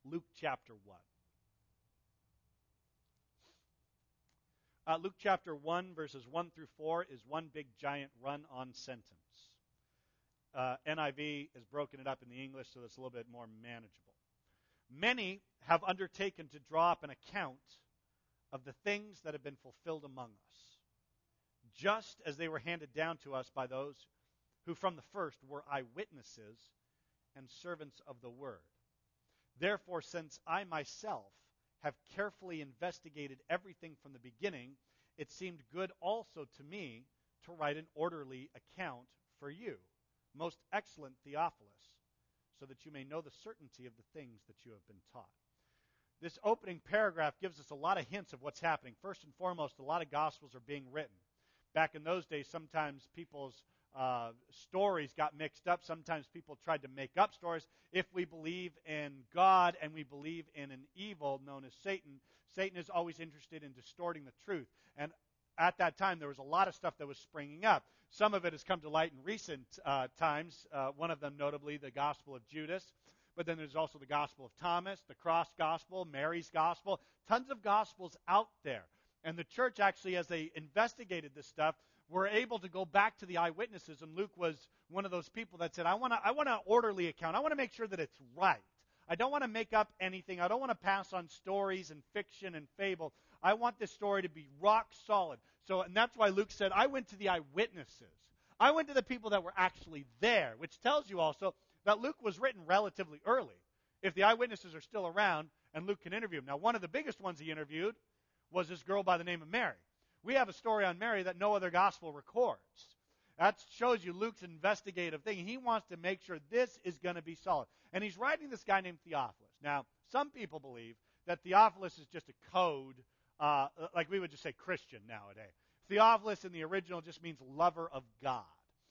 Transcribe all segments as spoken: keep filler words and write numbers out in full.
Luke chapter one. Uh, Luke chapter one, verses one through four, is one big giant run-on sentence. Uh, N I V has broken it up in the English so it's a little bit more manageable. Many have undertaken to draw up an account of the things that have been fulfilled among us, just as they were handed down to us by those who from the first were eyewitnesses and servants of the word. Therefore, since I myself have carefully investigated everything from the beginning, it seemed good also to me to write an orderly account for you, most excellent Theophilus, so that you may know the certainty of the things that you have been taught. This opening paragraph gives us a lot of hints of what's happening. First and foremost, a lot of gospels are being written. Back in those days, sometimes people's uh, stories got mixed up. Sometimes people tried to make up stories. If we believe in God and we believe in an evil known as Satan, Satan is always interested in distorting the truth. And at that time, there was a lot of stuff that was springing up. Some of it has come to light in recent uh, times, uh, one of them notably the Gospel of Judas. But then there's also the Gospel of Thomas, the Cross Gospel, Mary's Gospel, tons of Gospels out there. And the church actually, as they investigated this stuff, were able to go back to the eyewitnesses. And Luke was one of those people that said, I want to I want an orderly account. I want to make sure that it's right. I don't want to make up anything. I don't want to pass on stories and fiction and fable. I want this story to be rock solid. So, and that's why Luke said, I went to the eyewitnesses. I went to the people that were actually there, which tells you also that Luke was written relatively early. If the eyewitnesses are still around and Luke can interview them. Now, one of the biggest ones he interviewed was this girl by the name of Mary. We have a story on Mary that no other gospel records. That shows you Luke's investigative thing. He wants to make sure this is going to be solid. And he's writing this guy named Theophilus. Now, some people believe that Theophilus is just a code, uh, like we would just say Christian nowadays. Theophilus in the original just means lover of God.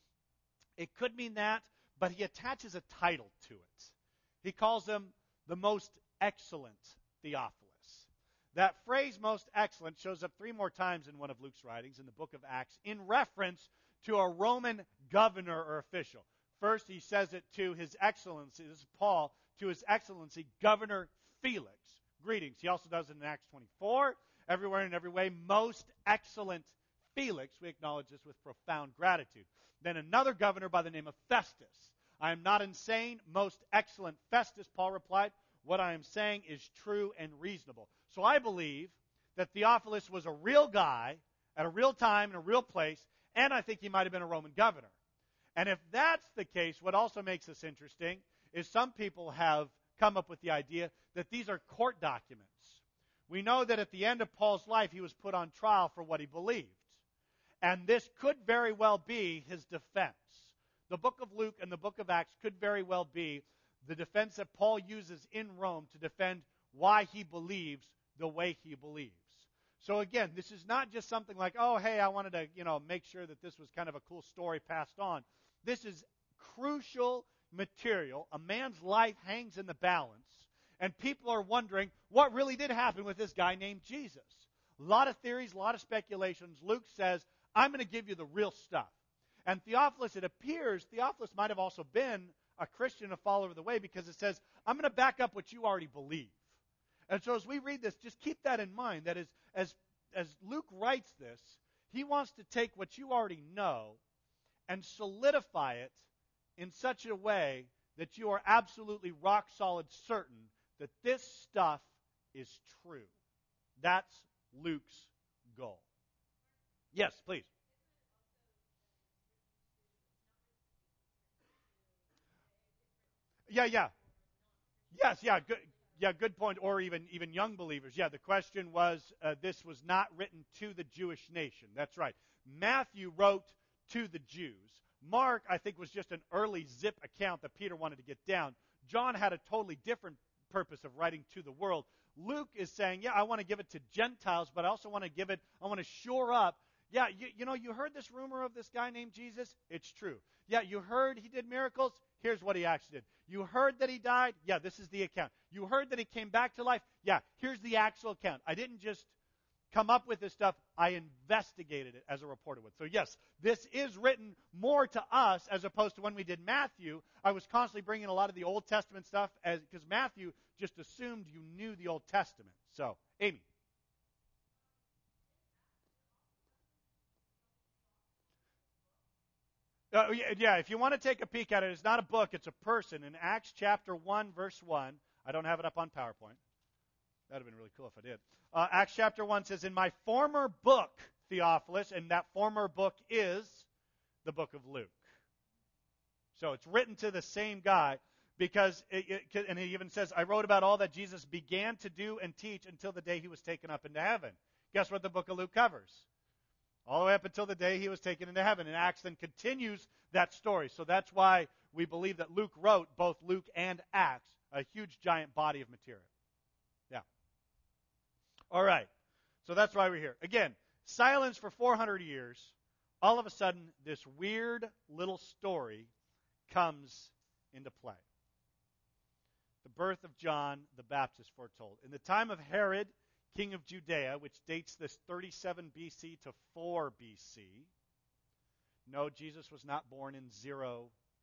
It could mean that, but he attaches a title to it. He calls him the most excellent Theophilus. That phrase, most excellent, shows up three more times in one of Luke's writings in the book of Acts in reference to a Roman governor or official. First, he says it to his excellency, this is Paul, to his excellency, Governor Felix. Greetings. He also does it in Acts twenty-four, everywhere and every way, most excellent Felix. We acknowledge this with profound gratitude. Then another governor by the name of Festus. I am not insane, most excellent Festus, Paul replied. What I am saying is true and reasonable. So I believe that Theophilus was a real guy at a real time in a real place, and I think he might have been a Roman governor. And if that's the case, what also makes this interesting is some people have come up with the idea that these are court documents. We know that at the end of Paul's life, he was put on trial for what he believed. And this could very well be his defense. The book of Luke and the book of Acts could very well be the defense that Paul uses in Rome to defend why he believes the way he believes. So again, this is not just something like, oh, hey, I wanted to, you know, make sure that this was kind of a cool story passed on. This is crucial material. A man's life hangs in the balance, and people are wondering what really did happen with this guy named Jesus. A lot of theories, a lot of speculations. Luke says, I'm going to give you the real stuff. And Theophilus, it appears, Theophilus might have also been a Christian, a follower of the way, because it says, I'm going to back up what you already believe. And so as we read this, just keep that in mind, that as, as, as Luke writes this, he wants to take what you already know and solidify it in such a way that you are absolutely rock solid certain that this stuff is true. That's Luke's goal. Yes, please. Yeah, yeah. Yes, yeah, good. Yeah, good point. Or even even young believers. Yeah, the question was, uh, this was not written to the Jewish nation. That's right. Matthew wrote to the Jews. Mark, I think, was just an early zip account that Peter wanted to get down. John had a totally different purpose of writing to the world. Luke is saying, yeah, I want to give it to Gentiles, but I also want to give it, I want to shore up. Yeah, you, you know, you heard this rumor of this guy named Jesus? It's true. Yeah, you heard he did miracles? Here's what he actually did. You heard that he died? Yeah, this is the account. You heard that he came back to life? Yeah, here's the actual account. I didn't just come up with this stuff. I investigated it as a reporter would. So yes, this is written more to us as opposed to when we did Matthew. I was constantly bringing a lot of the Old Testament stuff as because Matthew just assumed you knew the Old Testament. So, Amy. Uh, yeah, yeah, if you want to take a peek at it, it's not a book, it's a person. In Acts chapter one, verse one, I don't have it up on PowerPoint. That would have been really cool if I did. Uh, Acts chapter one says, in my former book, Theophilus, and that former book is the book of Luke. So it's written to the same guy, because, it, it, and he even says, I wrote about all that Jesus began to do and teach until the day he was taken up into heaven. Guess what the book of Luke covers? All the way up until the day he was taken into heaven. And Acts then continues that story. So that's why we believe that Luke wrote both Luke and Acts, a huge giant body of material. Yeah. All right. So that's why we're here. Again, silence for four hundred years. All of a sudden, this weird little story comes into play. The birth of John the Baptist foretold. In the time of Herod, king of Judea, which dates this thirty-seven B C to four B C. No, Jesus was not born in zero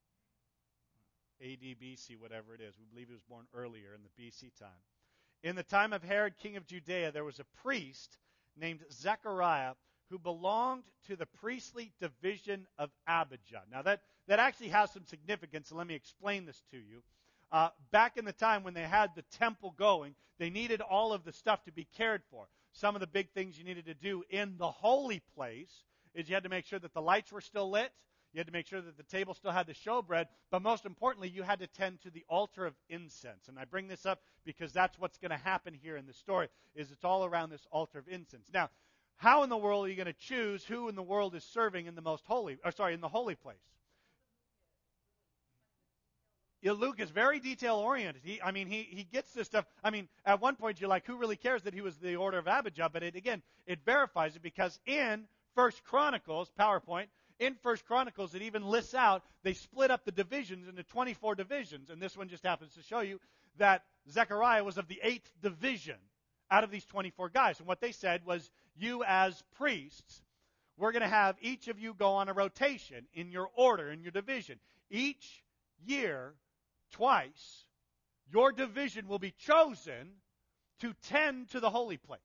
A D B C, whatever it is. We believe he was born earlier in the B C time. In the time of Herod, king of Judea, there was a priest named Zechariah who belonged to the priestly division of Abijah. Now, that, that actually has some significance, and let me explain this to you. Uh, back in the time when they had the temple going, they needed all of the stuff to be cared for. Some of the big things you needed to do in the holy place is you had to make sure that the lights were still lit. You had to make sure that the table still had the showbread. But most importantly, you had to tend to the altar of incense. And I bring this up because that's what's going to happen here in the story, is it's all around this altar of incense. Now, how in the world are you going to choose who in the world is serving in the most holy, or sorry, in the holy place? Yeah, Luke is very detail-oriented. He, I mean, he, he gets this stuff. I mean, at one point you're like, who really cares that he was the order of Abijah? But it, again, it verifies it because in First Chronicles, PowerPoint, in First Chronicles, it even lists out, they split up the divisions into twenty-four divisions. And this one just happens to show you that Zechariah was of the eighth division out of these twenty-four guys. And what they said was, you as priests, we're going to have each of you go on a rotation in your order, in your division. Each year, twice, your division will be chosen to tend to the holy place.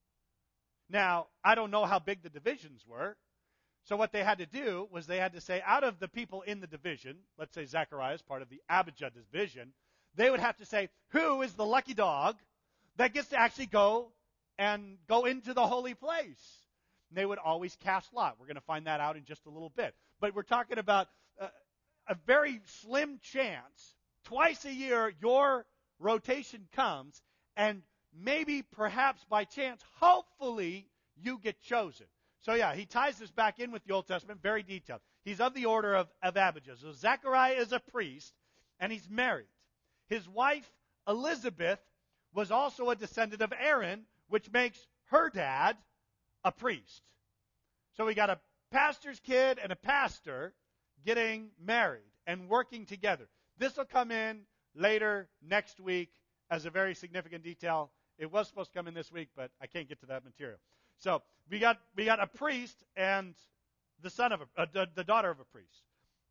Now, I don't know how big the divisions were. So what they had to do was they had to say, out of the people in the division, let's say Zechariah is part of the Abijah division, they would have to say, who is the lucky dog that gets to actually go and go into the holy place? And they would always cast lot. We're going to find that out in just a little bit. But we're talking about uh, a very slim chance. Twice a year, your rotation comes, and maybe, perhaps by chance, hopefully, you get chosen. So yeah, he ties this back in with the Old Testament, very detailed. He's of the order of, of Abijah. So Zechariah is a priest, and he's married. His wife, Elizabeth, was also a descendant of Aaron, which makes her dad a priest. So we got a pastor's kid and a pastor getting married and working together. This will come in later next week as a very significant detail. It was supposed to come in this week, but I can't get to that material. So we got we got a priest and the son of a uh, the, the daughter of a priest.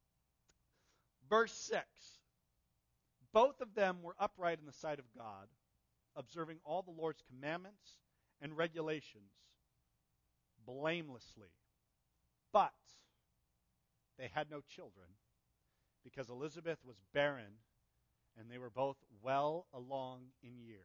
Verse six. Both of them were upright in the sight of God, observing all the Lord's commandments and regulations blamelessly. But they had no children because Elizabeth was barren and they were both well along in years.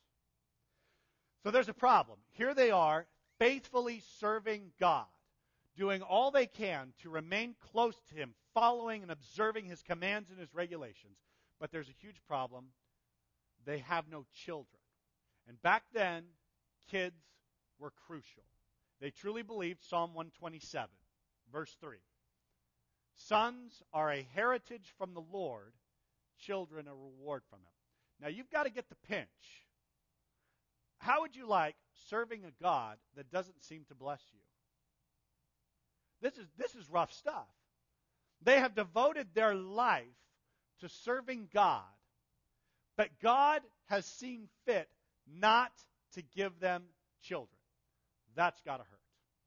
So there's a problem. Here they are, faithfully serving God, doing all they can to remain close to Him, following and observing His commands and His regulations. But there's a huge problem. They have no children. And back then, kids were crucial. They truly believed Psalm one twenty-seven, verse three. Sons are a heritage from the Lord, children a reward from Him. Now you've got to get the pinch. How would you like serving a God that doesn't seem to bless you? This is this is rough stuff. They have devoted their life to serving God, but God has seen fit not to give them children. That's got to hurt.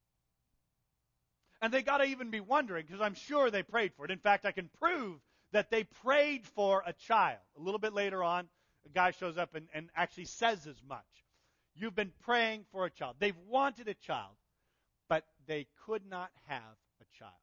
And they got to even be wondering, because I'm sure they prayed for it. In fact, I can prove that they prayed for a child. A little bit later on, a guy shows up and, and actually says as much. You've been praying for a child. They've wanted a child, but they could not have a child.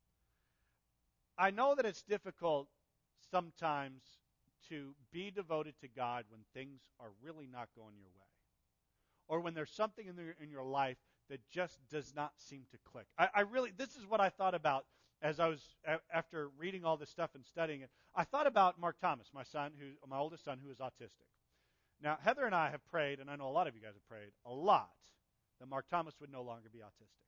I know that it's difficult sometimes to be devoted to God when things are really not going your way, or when there's something in, the, in your life that just does not seem to click. I, I really, this is what I thought about as I was, a, after reading all this stuff and studying it. I thought about Mark Thomas, my son, who, my oldest son, who is autistic. Now, Heather and I have prayed, and I know a lot of you guys have prayed, a lot, that Mark Thomas would no longer be autistic.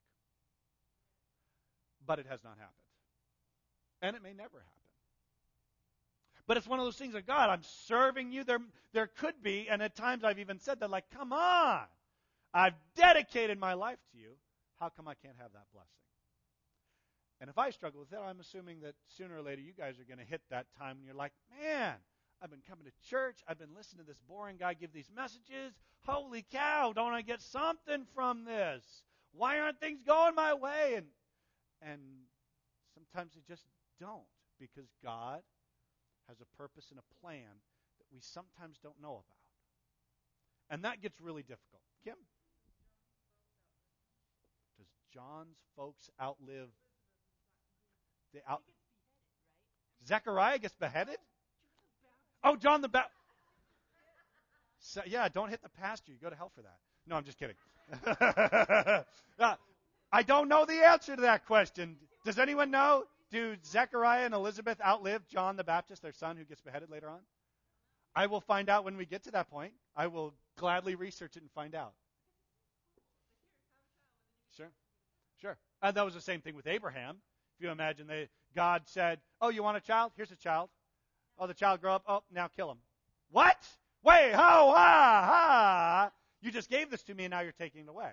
But it has not happened. And it may never happen. But it's one of those things like, God, I'm serving you. There, there could be, and at times I've even said that, like, come on. I've dedicated my life to you. How come I can't have that blessing? And if I struggle with that, I'm assuming that sooner or later you guys are going to hit that time when you're like, man, I've been coming to church. I've been listening to this boring guy give these messages. Holy cow, don't I get something from this? Why aren't things going my way? And and sometimes they just don't, because God has a purpose and a plan that we sometimes don't know about. And that gets really difficult. Kim? Does John's folks outlive the out? Zechariah gets beheaded? Oh, John the Baptist. So, yeah, don't hit the pastor. You go to hell for that. No, I'm just kidding. uh, I don't know the answer to that question. Does anyone know? Do Zechariah and Elizabeth outlive John the Baptist, their son, who gets beheaded later on? I will find out when we get to that point. I will gladly research it and find out. Sure. Sure. And that was the same thing with Abraham. If you imagine, they, God said, oh, you want a child? Here's a child. Oh, the child grow up. Oh, now kill him. What? Wait, ho, ha, ha. You just gave this to me, and now you're taking it away.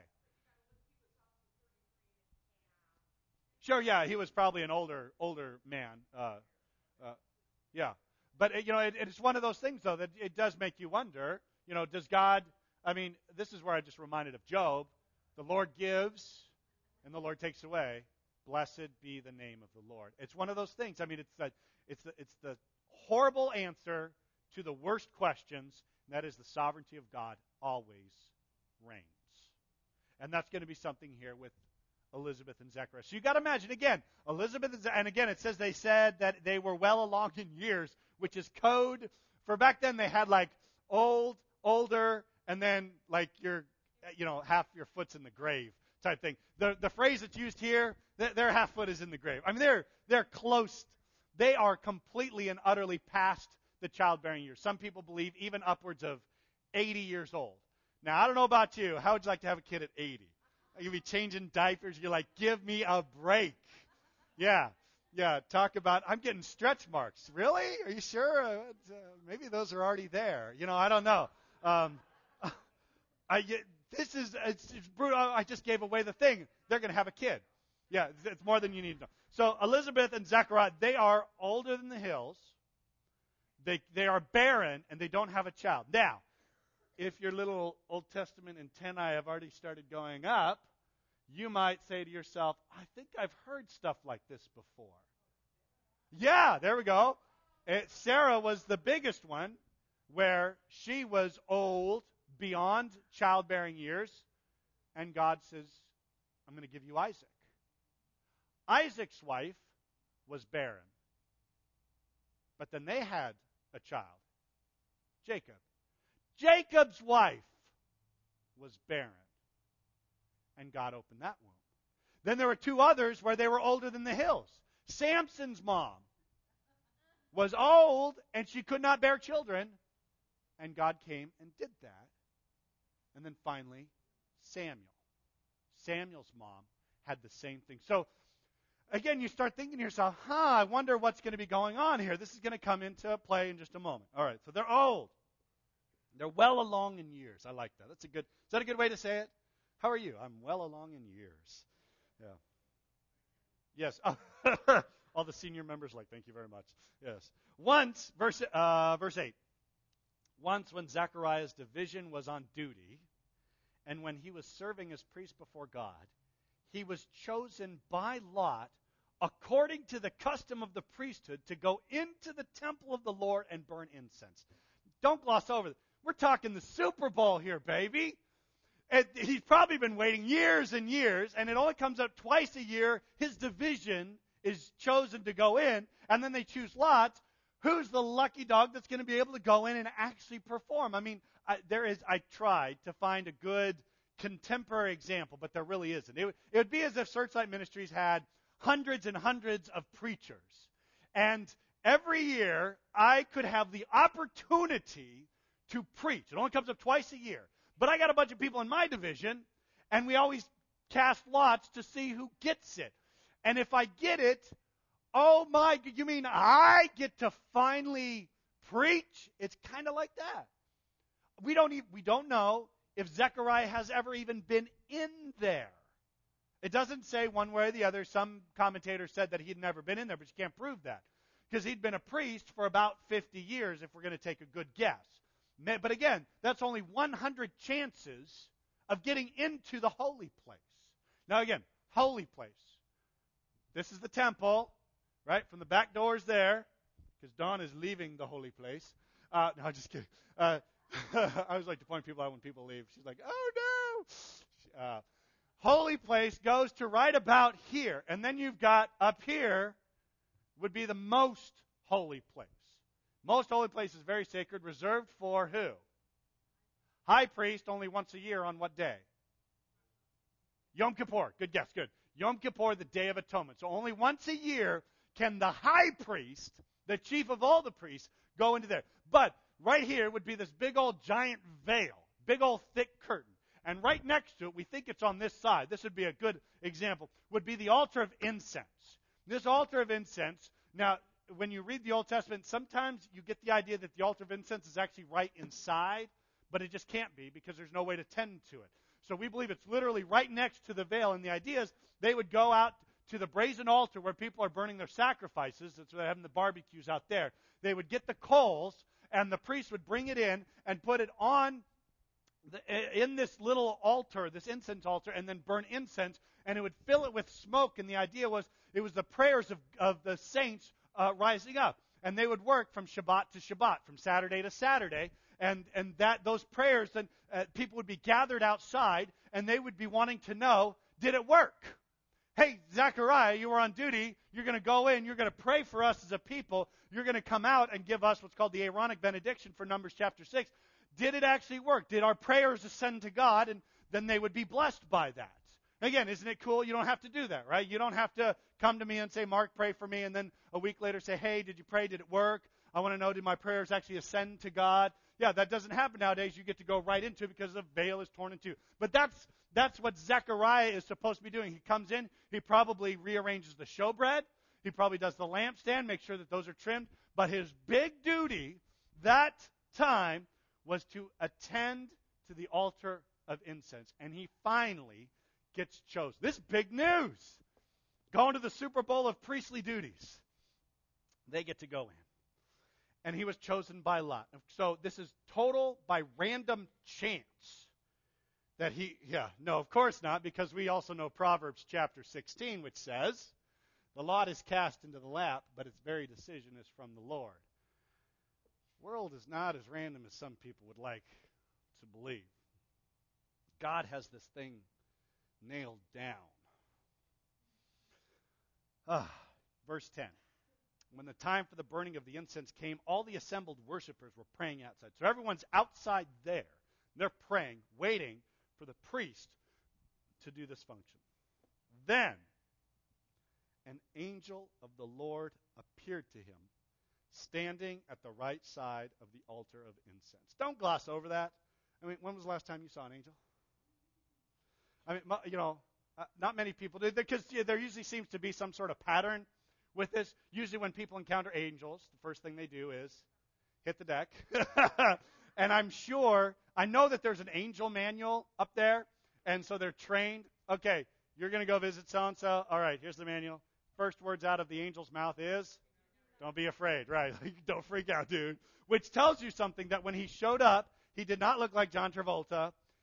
Sure, yeah, he was probably an older older man. Uh, uh, yeah. But, you know, it, it's one of those things, though, that it does make you wonder, you know, does God, I mean, this is where I just reminded of Job. The Lord gives, and the Lord takes away. Blessed be the name of the Lord. It's one of those things. I mean, it's the, it's the, it's the horrible answer to the worst questions, and that is the sovereignty of God always reigns. And that's going to be something here with Elizabeth and Zechariah. So you got to imagine, again, Elizabeth and, and again, it says they said that they were well along in years, which is code for back then. They had like old, older, and then like your, you know, half your foot's in the grave type thing. The the phrase that's used here, their, their half foot is in the grave. I mean, they're they're close. They are completely and utterly past the childbearing years. Some people believe even upwards of eighty years old. Now, I don't know about you. How would you like to have a kid at eighty? You'll be changing diapers. You're like, give me a break. Yeah. Yeah. Talk about, I'm getting stretch marks. Really? Are you sure? Uh, uh, maybe those are already there. You know, I don't know. Um, I get, this is, it's, it's brutal. I just gave away the thing. They're going to have a kid. Yeah. It's, it's more than you need to know. So Elizabeth and Zechariah, they are older than the hills. They, they are barren, and they don't have a child. Now, if your little Old Testament antennae have already started going up, you might say to yourself, I think I've heard stuff like this before. Yeah, there we go. It, Sarah was the biggest one, where she was old, beyond childbearing years, and God says, I'm going to give you Isaac. Isaac's wife was barren. But then they had a child, Jacob. Jacob's wife was barren. And God opened that womb. Then there were two others where they were older than the hills. Samson's mom was old and she could not bear children. And God came and did that. And then finally, Samuel. Samuel's mom had the same thing. So, again, you start thinking to yourself, huh, I wonder what's going to be going on here. This is going to come into play in just a moment. All right, so they're old. They're well along in years. I like that. That's a good, is that a good way to say it? How are you? I'm well along in years. Yeah. Yes. All the senior members like, thank you very much. Yes. Once, verse, uh, verse eight. Once when Zechariah's division was on duty, And when he was serving as priest before God, he was chosen by lot, according to the custom of the priesthood, to go into the temple of the Lord and burn incense. Don't gloss over it. We're talking the Super Bowl here, baby. And he's probably been waiting years and years, and it only comes up twice a year. His division is chosen to go in, and then they choose lots. Who's the lucky dog that's going to be able to go in and actually perform? I mean, I, there is. I tried to find a good contemporary example, but there really isn't. It, it would be as if Searchlight Ministries had hundreds and hundreds of preachers, and every year I could have the opportunity to preach. It only comes up twice a year. But I got a bunch of people in my division, and we always cast lots to see who gets it. And if I get it, oh my, you mean I get to finally preach? It's kind of like that. We don't even, we don't know if Zechariah has ever even been in there. It doesn't say one way or the other. Some commentators said that he'd never been in there, but you can't prove that. Because he'd been a priest for about fifty years, if we're going to take a good guess. But again, that's only one hundred chances of getting into the holy place. Now again, holy place. This is the temple, right? From the back doors there, because Dawn is leaving the holy place. Uh, no, I'm just kidding. Uh, I always like to point people out when people leave. She's like, oh no! Uh, holy place goes to right about here. And then you've got up here would be the most holy place. Most holy place is very sacred, reserved for who? High priest, only once a year on what day? Yom Kippur. Good guess, good. Yom Kippur, the Day of Atonement. So only once a year can the high priest, the chief of all the priests, go into there. But right here would be this big old giant veil, big old thick curtain. And right next to it, we think it's on this side, this would be a good example, would be the altar of incense. This altar of incense, now, when you read the Old Testament, sometimes you get the idea that the altar of incense is actually right inside, but it just can't be because there's no way to tend to it. So we believe it's literally right next to the veil, and the idea is they would go out to the brazen altar where people are burning their sacrifices. That's where they're having the barbecues out there. They would get the coals, and the priest would bring it in and put it on the, in this little altar, this incense altar, and then burn incense, and it would fill it with smoke, and the idea was it was the prayers of, of the saints Uh, rising up, and they would work from Shabbat to Shabbat, from Saturday to Saturday, and and that those prayers, then uh, people would be gathered outside, and they would be wanting to know, did it work? Hey, Zechariah, you were on duty. You're going to go in. You're going to pray for us as a people. You're going to come out and give us what's called the Aaronic benediction for Numbers chapter six. Did it actually work? Did our prayers ascend to God? And then they would be blessed by that. Again, isn't it cool? You don't have to do that, right? You don't have to come to me and say, Mark, pray for me, and then a week later say, hey, did you pray? Did it work? I want to know, did my prayers actually ascend to God? Yeah, that doesn't happen nowadays. You get to go right into it because the veil is torn in two. But that's that's what Zechariah is supposed to be doing. He comes in, he probably rearranges the showbread, he probably does the lampstand, make sure that those are trimmed. But his big duty that time was to attend to the altar of incense. And he finally gets chosen. This is big news. Going to the Super Bowl of priestly duties. They get to go in. And he was chosen by lot. So this is total by random chance that he, yeah, no, of course not, because we also know Proverbs chapter sixteen, which says, the lot is cast into the lap, but its very decision is from the Lord. The world is not as random as some people would like to believe. God has this thing nailed down. Ah, verse ten. When the time for the burning of the incense came, all the assembled worshipers were praying outside. So everyone's outside there. They're praying, waiting for the priest to do this function. Then an angel of the Lord appeared to him, standing at the right side of the altar of incense. Don't gloss over that. I mean, when was the last time you saw an angel? I mean, you know, uh, not many people do, because yeah, there usually seems to be some sort of pattern with this. Usually when people encounter angels, the first thing they do is hit the deck. And I'm sure, I know that there's an angel manual up there, and so they're trained. Okay, you're going to go visit so-and-so. All right, here's the manual. First words out of the angel's mouth is, don't be afraid, right? Don't freak out, dude. Which tells you something, that when he showed up, he did not look like John Travolta,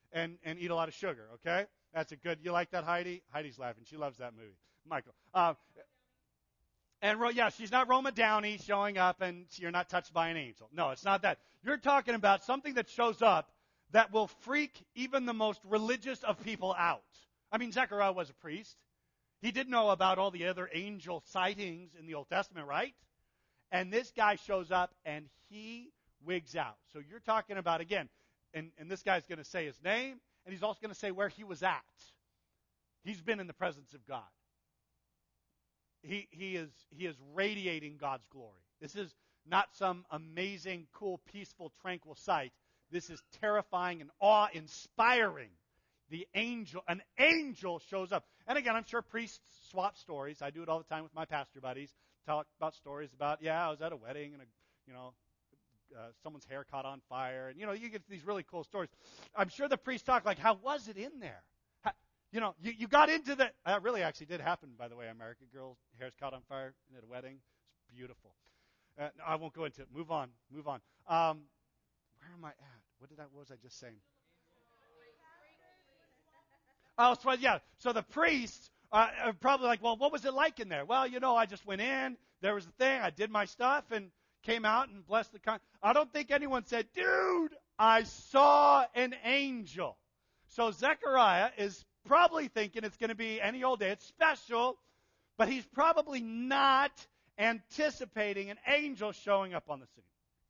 and, and eat a lot of sugar, okay? That's a good, you like that, Heidi? Heidi's laughing. She loves that movie. Michael. Um, and, yeah, she's not Roma Downey showing up and you're not touched by an angel. No, it's not that. You're talking about something that shows up that will freak even the most religious of people out. I mean, Zechariah was a priest. He did know about all the other angel sightings in the Old Testament, right? And this guy shows up and he wigs out. So you're talking about, again, and, and this guy's going to say his name, and he's also going to say where he was at. He's been in the presence of God. He, he is he is radiating God's glory. This is not some amazing, cool, peaceful, tranquil sight. This is terrifying and awe-inspiring. The angel, an angel shows up. And again, I'm sure priests swap stories. I do it all the time with my pastor buddies. Talk about stories about, yeah, I was at a wedding and, a, you know, uh, someone's hair caught on fire. And, you know, you get these really cool stories. I'm sure the priests talk like, how was it in there? How, you know, you, you got into the, that really actually did happen, by the way. American girl's hair's caught on fire at a wedding. It's beautiful. Uh, no, I won't go into it. Move on. Move on. Um, where am I at? What did I, what was I just saying? Oh, so yeah. So the priests uh, are probably like, well, what was it like in there? Well, you know, I just went in. There was a thing. I did my stuff and came out and blessed the con. I don't think anyone said, dude, I saw an angel. So Zechariah is probably thinking it's going to be any old day. It's special, but he's probably not anticipating an angel showing up on the scene.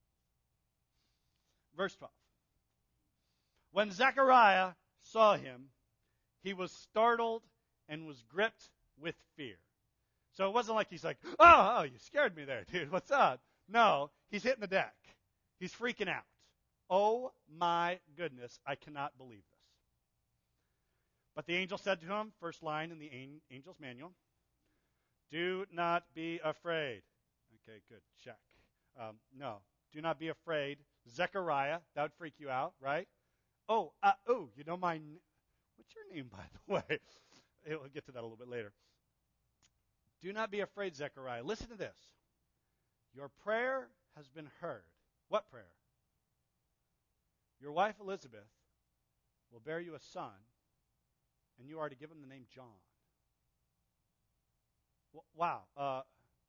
Verse twelve. When Zechariah saw him, he was startled and was gripped with fear. So it wasn't like he's like, oh, oh, you scared me there, dude. What's up? No, he's hitting the deck. He's freaking out. Oh, my goodness, I cannot believe this. But the angel said to him, first line in the angel's manual, do not be afraid. Okay, good, check. Um, no, do not be afraid. Zechariah, that would freak you out, right? Oh, uh, oh, you know my... What's your name, by the way? We'll get to that a little bit later. Do not be afraid, Zechariah. Listen to this. Your prayer has been heard. What prayer? Your wife Elizabeth will bear you a son, and you are to give him the name John. Wow. Uh,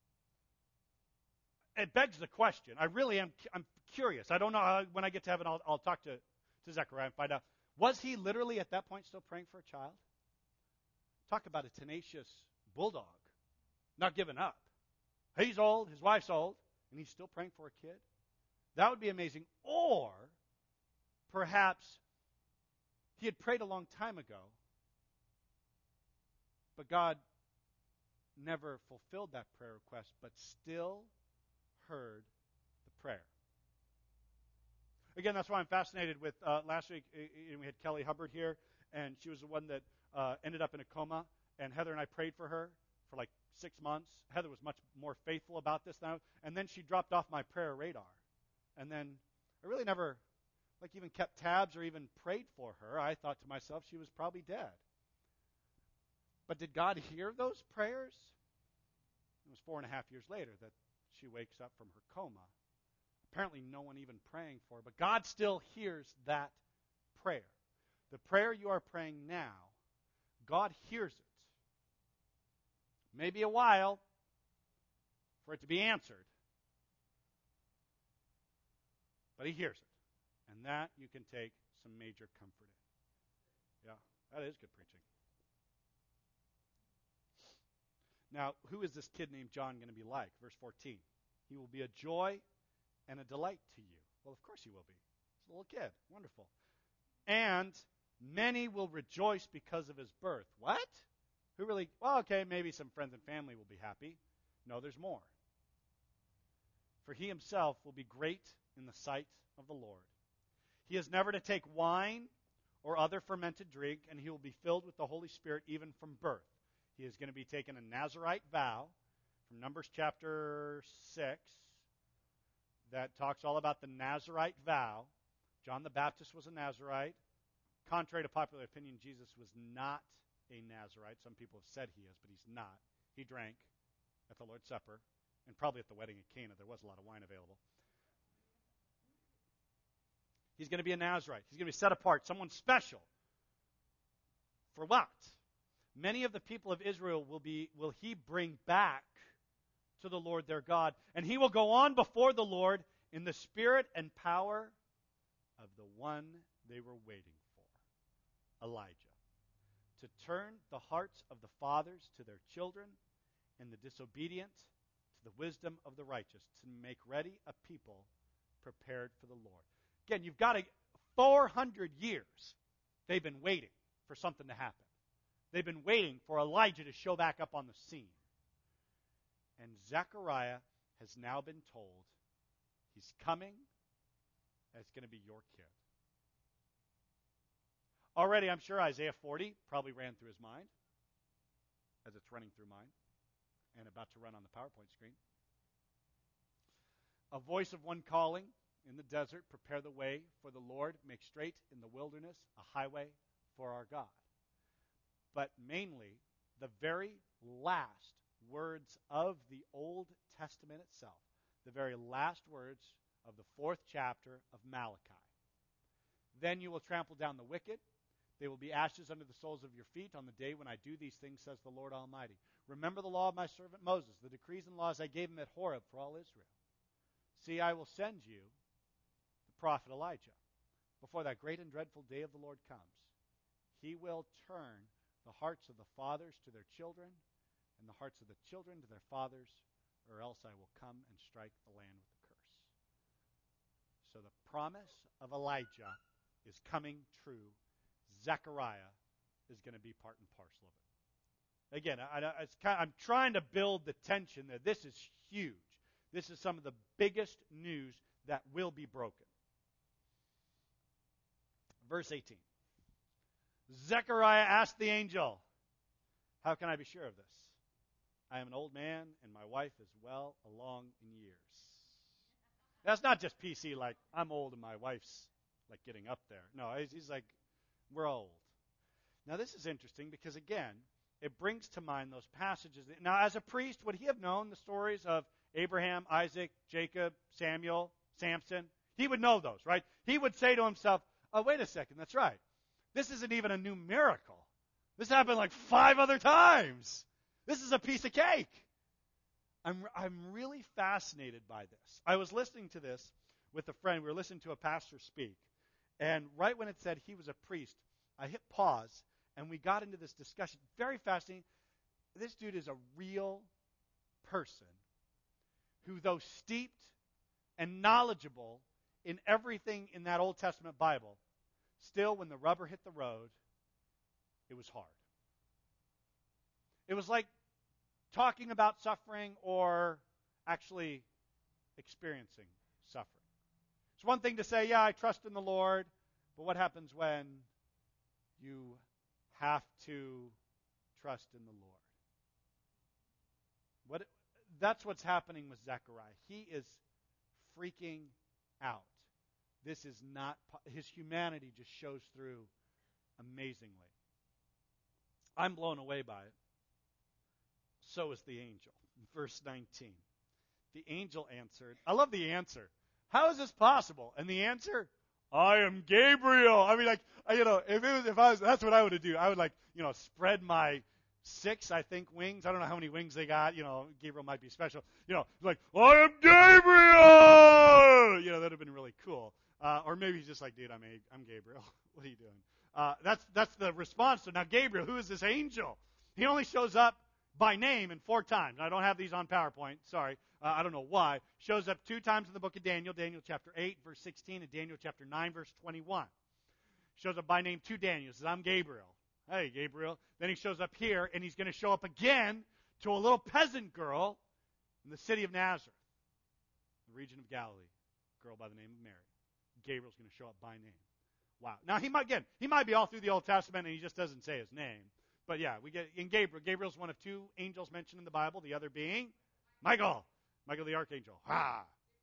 it begs the question. I really am I'm curious. I don't know. When I get to heaven, I'll, I'll talk to, to Zechariah and find out. Was he literally at that point still praying for a child? Talk about a tenacious bulldog, not giving up. He's old, his wife's old, and he's still praying for a kid. That would be amazing. Or perhaps he had prayed a long time ago, but God never fulfilled that prayer request, but still heard the prayer. Again, that's why I'm fascinated with, uh, last week we had Kelly Hubbard here, and she was the one that uh, ended up in a coma, and Heather and I prayed for her for like six months. Heather was much more faithful about this now, and then she dropped off my prayer radar. And then I really never, like, even kept tabs or even prayed for her. I thought to myself she was probably dead. But did God hear those prayers? It was four and a half years later that she wakes up from her coma. Apparently no one even praying for her, but God still hears that prayer. The prayer you are praying now, God hears it. Maybe a while for it to be answered, but he hears it. And that you can take some major comfort in. Yeah, that is good preaching. Now, who is this kid named John going to be like? Verse fourteen. He will be a joy and a delight to you. Well, of course he will be. He's a little kid. Wonderful. And many will rejoice because of his birth. What? Who really? Well, okay, maybe some friends and family will be happy. No, there's more. For he himself will be great in the sight of the Lord. He is never to take wine or other fermented drink, and he will be filled with the Holy Spirit even from birth. He is going to be taking a Nazirite vow from Numbers chapter six that talks all about the Nazirite vow. John the Baptist was a Nazirite. Contrary to popular opinion, Jesus was not a Nazirite. Some people have said he is, but he's not. He drank at the Lord's Supper, and probably at the wedding at Cana. There was a lot of wine available. He's going to be a Nazirite. He's going to be set apart, someone special. For what? Many of the people of Israel will be will he bring back to the Lord their God, and he will go on before the Lord in the spirit and power of the one they were waiting for, Elijah, to turn the hearts of the fathers to their children and the disobedient to the wisdom of the righteous, to make ready a people prepared for the Lord. Again, you've got to, four hundred years they've been waiting for something to happen. They've been waiting for Elijah to show back up on the scene. And Zechariah has now been told he's coming, and it's going to be your kid. Already, I'm sure Isaiah forty probably ran through his mind, as it's running through mine, and about to run on the PowerPoint screen. A voice of one calling in the desert, prepare the way for the Lord, make straight in the wilderness a highway for our God. But mainly, the very last words of the Old Testament itself, the very last words of the fourth chapter of Malachi. Then you will trample down the wicked. They will be ashes under the soles of your feet on the day when I do these things, says the Lord Almighty. Remember the law of my servant Moses, the decrees and laws I gave him at Horeb for all Israel. See, I will send you the prophet Elijah before that great and dreadful day of the Lord comes. He will turn the hearts of the fathers to their children and the hearts of the children to their fathers, or else I will come and strike the land with a curse. So the promise of Elijah is coming true. Zechariah is going to be part and parcel of it. Again, I, I, it's kind of, I'm trying to build the tension there. This is huge. This is some of the biggest news that will be broken. Verse eighteen. Zechariah asked the angel, how can I be sure of this? I am an old man, and my wife is well along in years. That's not just P C, like, I'm old and my wife's, like, getting up there. No, he's, he's like, we're old. Now, this is interesting because, again, it brings to mind those passages. That, now, as a priest, would he have known the stories of Abraham, Isaac, Jacob, Samuel, Samson? He would know those, right? He would say to himself, oh, wait a second, that's right. This isn't even a new miracle. This happened like five other times. This is a piece of cake. I'm I'm really fascinated by this. I was listening to this with a friend. We were listening to a pastor speak. And right when it said he was a priest, I hit pause, and we got into this discussion. Very fascinating. This dude is a real person who, though steeped and knowledgeable in everything in that Old Testament Bible, still, when the rubber hit the road, it was hard. It was like talking about suffering or actually experiencing suffering. It's one thing to say, yeah, I trust in the Lord, but what happens when you have to trust in the Lord? What? That's what's happening with Zechariah. He is freaking out. This is not, his humanity just shows through amazingly. I'm blown away by it. So is the angel. Verse nineteen. The angel answered. I love the answer. How is this possible? And the answer, I am Gabriel. I mean, like, you know, if it was, if I was, that's what I would do. I would, like, you know, spread my six, I think, wings. I don't know how many wings they got. You know, Gabriel might be special. You know, like, I am Gabriel. You know, that would have been really cool. Uh, or maybe he's just like, dude, I'm a, I'm Gabriel. What are you doing? Uh, that's that's the response to now Gabriel. Who is this angel? He only shows up by name in four times. I don't have these on PowerPoint. Sorry. Uh, I don't know why. Shows up two times in the book of Daniel. Daniel chapter eight, verse sixteen, and Daniel chapter nine, verse twenty-one. Shows up by name to Daniel. Says, I'm Gabriel. Hey, Gabriel. Then he shows up here, and he's going to show up again to a little peasant girl in the city of Nazareth, the region of Galilee, a girl by the name of Mary. Gabriel's going to show up by name. Wow. Now, he might, again, he might be all through the Old Testament, and he just doesn't say his name. But yeah, we get in Gabriel. Gabriel's one of two angels mentioned in the Bible, the other being Michael. Michael the archangel. Ha!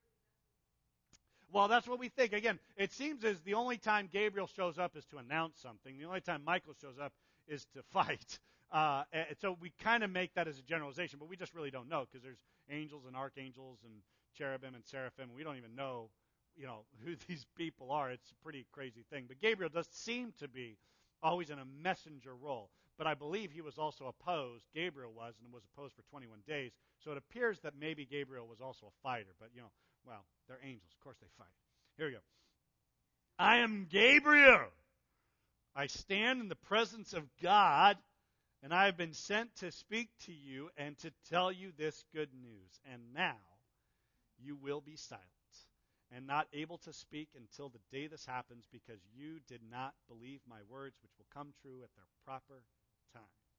Well, that's what we think. Again, it seems as the only time Gabriel shows up is to announce something. The only time Michael shows up is to fight. Uh, and so we kind of make that as a generalization, but we just really don't know because there's angels and archangels and cherubim and seraphim. We don't even know you know, who these people are. It's a pretty crazy thing. But Gabriel does seem to be always in a messenger role. But I believe he was also opposed, Gabriel was, and was opposed for twenty-one days. So it appears that maybe Gabriel was also a fighter. But, you know, well, they're angels. Of course they fight. Here we go. I am Gabriel. I stand in the presence of God, and I have been sent to speak to you and to tell you this good news. And now you will be silent and not able to speak until the day this happens, because you did not believe my words, which will come true at their proper time.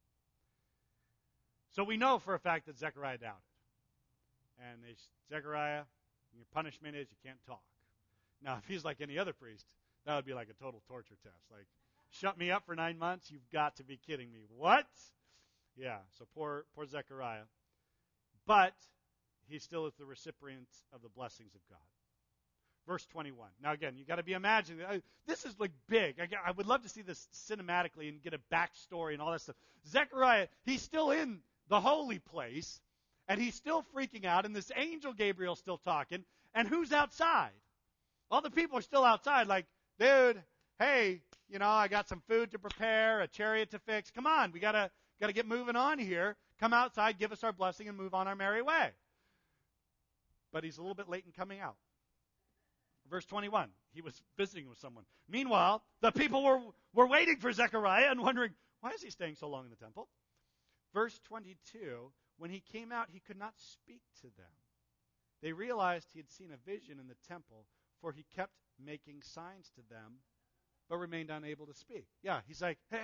So we know for a fact that Zechariah doubted. And they, Zechariah, your punishment is you can't talk. Now, if he's like any other priest, that would be like a total torture test. Like, shut me up for nine months? You've got to be kidding me. What? Yeah, so poor, poor Zechariah. But he still is the recipient of the blessings of God. Verse twenty-one. Now, again, you've got to be imagining. I, this is like big. I, I would love to see this cinematically and get a backstory and all that stuff. Zechariah, he's still in the holy place, and he's still freaking out, and this angel Gabriel's still talking, and who's outside? All the people are still outside like, dude, hey, you know, I got some food to prepare, a chariot to fix. Come on, we got to got to get moving on here. Come outside, give us our blessing, and move on our merry way. But he's a little bit late in coming out. Verse twenty-one, he was visiting with someone. Meanwhile, the people were, were waiting for Zechariah and wondering, why is he staying so long in the temple? Verse twenty-two, when he came out, he could not speak to them. They realized he had seen a vision in the temple, for he kept making signs to them, but remained unable to speak. Yeah, he's like, hey.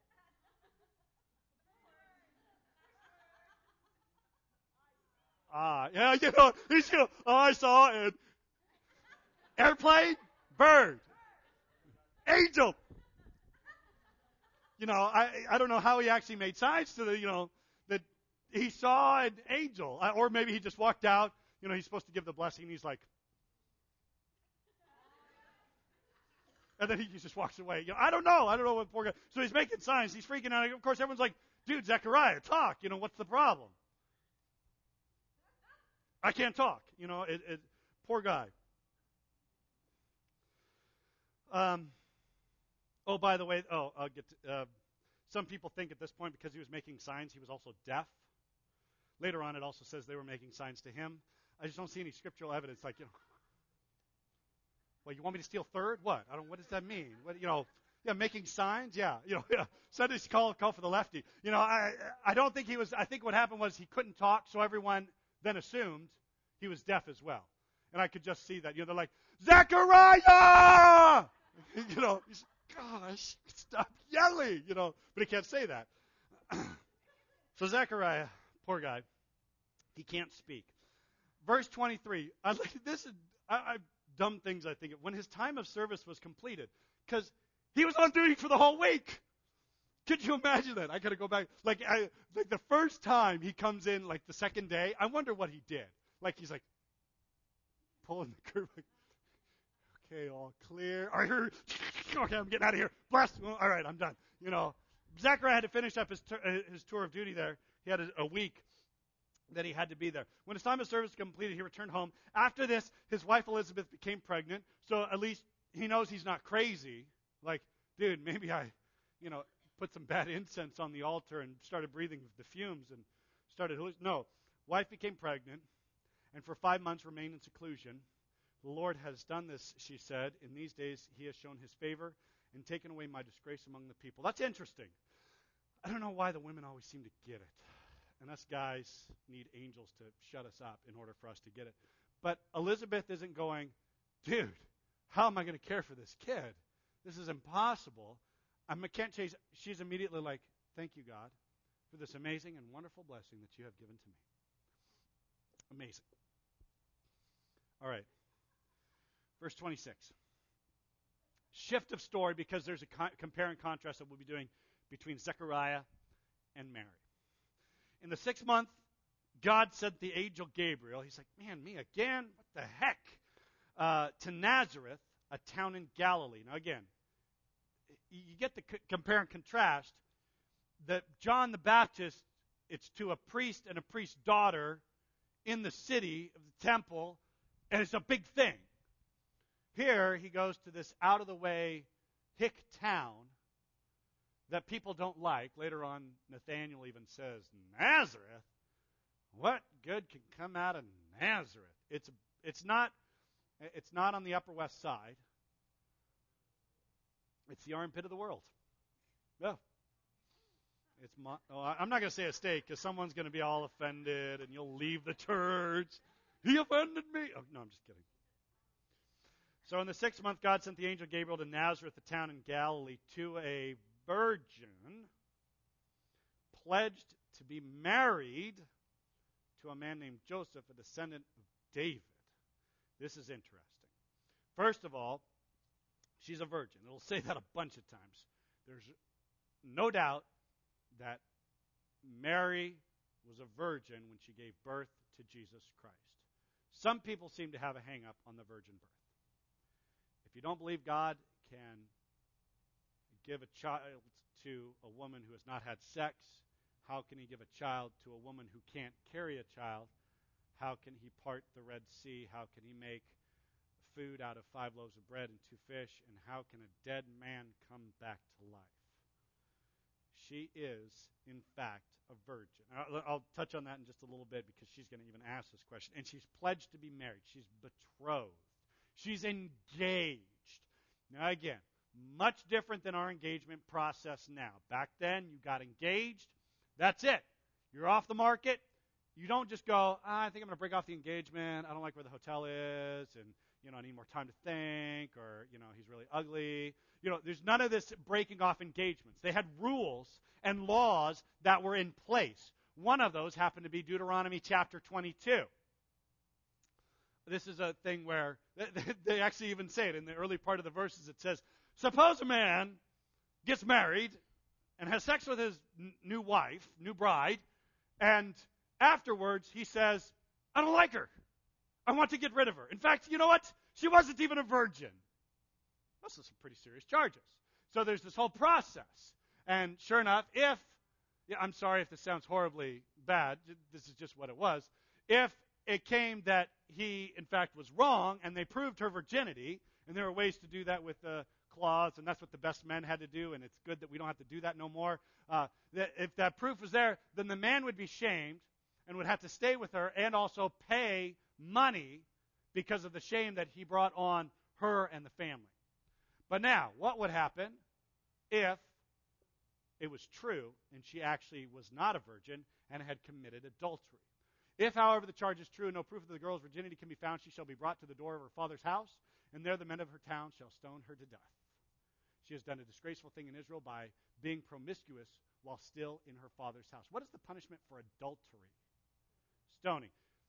Ah, yeah, you know, he's, you know, oh, I saw it. Airplane, bird, angel. You know, I I don't know how he actually made signs to the, you know, that he saw an angel. Or maybe he just walked out. You know, he's supposed to give the blessing, and he's like, and then he just walks away. You know, I don't know. I don't know what poor guy. So he's making signs. He's freaking out. Of course, everyone's like, dude, Zechariah, talk. You know, what's the problem? I can't talk. You know, it, it, poor guy. Um, oh, by the way, oh, I'll get to, uh, some people think at this point because he was making signs, he was also deaf. Later on, it also says they were making signs to him. I just don't see any scriptural evidence. Like, you know, well, you want me to steal third? What? I don't. What does that mean? What, you know, yeah, making signs. Yeah, you know, yeah. Sunday's call call for the lefty. You know, I I don't think he was. I think what happened was he couldn't talk, so everyone then assumed he was deaf as well. And I could just see that. You know, they're like, Zechariah! You know, he's, gosh, stop yelling, you know. But he can't say that. So Zechariah, poor guy, he can't speak. Verse twenty-three, I, this is I, I, dumb things I think of. When his time of service was completed, because he was on duty for the whole week. Could you imagine that? I got to go back. Like, I, like the first time he comes in, like the second day, I wonder what he did. Like, he's like, pulling the curve. Like, okay, all clear. All right, okay, I'm getting out of here. Bless. Well, all right, I'm done. You know, Zechariah had to finish up his, tur- his tour of duty there. He had a, a week that he had to be there. When his time of service was completed, he returned home. After this, his wife Elizabeth became pregnant, so at least he knows he's not crazy. Like, dude, maybe I, you know, put some bad incense on the altar and started breathing the fumes and started. No, wife became pregnant, and for five months remained in seclusion. The Lord has done this, she said. In these days he has shown his favor and taken away my disgrace among the people. That's interesting. I don't know why the women always seem to get it. And us guys need angels to shut us up in order for us to get it. But Elizabeth isn't going, dude, how am I going to care for this kid? This is impossible. I can't chase. She's immediately like, thank you, God, for this amazing and wonderful blessing that you have given to me. Amazing. All right. Verse twenty-six. Shift of story because there's a co- compare and contrast that we'll be doing between Zechariah and Mary. In the sixth month, God sent the angel Gabriel. He's like, man, me again? What the heck? Uh, to Nazareth, a town in Galilee. Now again, you get the c- compare and contrast that John the Baptist, it's to a priest and a priest's daughter in the city of the temple, and it's a big thing. Here, he goes to this out-of-the-way hick town that people don't like. Later on, Nathanael even says, Nazareth? What good can come out of Nazareth? It's it's not it's not on the Upper West Side. It's the armpit of the world. Yeah. It's my, oh, I'm not going to say a state because someone's going to be all offended and you'll leave the church. He offended me. Oh, no, I'm just kidding. So in the sixth month, God sent the angel Gabriel to Nazareth, a town in Galilee, to a virgin pledged to be married to a man named Joseph, a descendant of David. This is interesting. First of all, she's a virgin. It'll say that a bunch of times. There's no doubt that Mary was a virgin when she gave birth to Jesus Christ. Some people seem to have a hang-up on the virgin birth. If you don't believe God can give a child to a woman who has not had sex, how can he give a child to a woman who can't carry a child? How can he part the Red Sea? How can he make food out of five loaves of bread and two fish? And how can a dead man come back to life? She is, in fact, a virgin. I'll, I'll touch on that in just a little bit because she's going to even ask this question. And she's pledged to be married. She's betrothed. She's engaged. Now, again, much different than our engagement process now. Back then, you got engaged. That's it. You're off the market. You don't just go, ah, I think I'm going to break off the engagement. I don't like where the hotel is, and you know, I need more time to think, or you know, he's really ugly. You know, there's none of this breaking off engagements. They had rules and laws that were in place. One of those happened to be Deuteronomy chapter twenty-two. This is a thing where they actually even say it in the early part of the verses. It says, suppose a man gets married and has sex with his n- new wife, new bride, and afterwards he says, I don't like her. I want to get rid of her. In fact, you know what? She wasn't even a virgin. Those are some pretty serious charges. So there's this whole process. And sure enough, if, yeah, I'm sorry if this sounds horribly bad, this is just what it was. If it came that he, in fact, was wrong, and they proved her virginity, and there were ways to do that with the clause, and that's what the best men had to do, and it's good that we don't have to do that no more. Uh, that if that proof was there, then the man would be shamed and would have to stay with her and also pay money because of the shame that he brought on her and the family. But now, what would happen if it was true and she actually was not a virgin and had committed adultery? If, however, the charge is true and no proof of the girl's virginity can be found, she shall be brought to the door of her father's house, and there the men of her town shall stone her to death. She has done a disgraceful thing in Israel by being promiscuous while still in her father's house. What is the punishment for adultery? Stoning.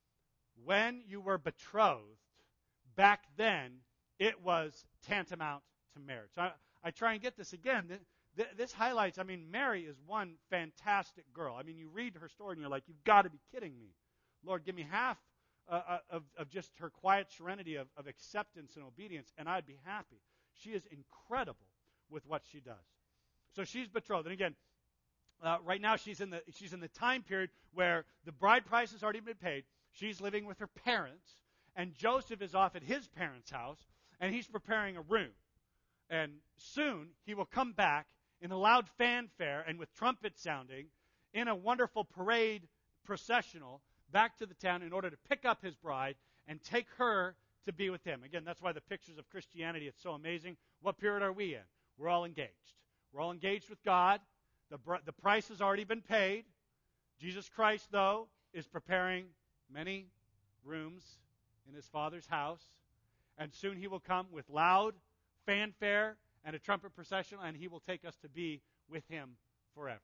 When you were betrothed, back then, it was tantamount to marriage. I, I try and get this again. This highlights, I mean, Mary is one fantastic girl. I mean, you read her story and you're like, you've got to be kidding me. Lord, give me half uh, of, of just her quiet serenity of, of acceptance and obedience, and I'd be happy. She is incredible with what she does. So she's betrothed. And again, uh, right now she's in the she's in the time period where the bride price has already been paid. She's living with her parents, and Joseph is off at his parents' house, and he's preparing a room. And soon he will come back in a loud fanfare and with trumpets sounding in a wonderful parade processional back to the town in order to pick up his bride and take her to be with him. Again, that's why the pictures of Christianity, it's so amazing. What period are we in? We're all engaged. We're all engaged with God. The, the price has already been paid. Jesus Christ, though, is preparing many rooms in his Father's house. And soon he will come with loud fanfare and a trumpet procession, and he will take us to be with him forever.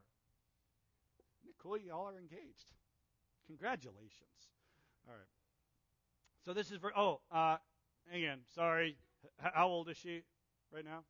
Isn't it cool? You all are engaged. Congratulations. All right. So this is for, oh, uh, again, sorry. H- how old is she right now?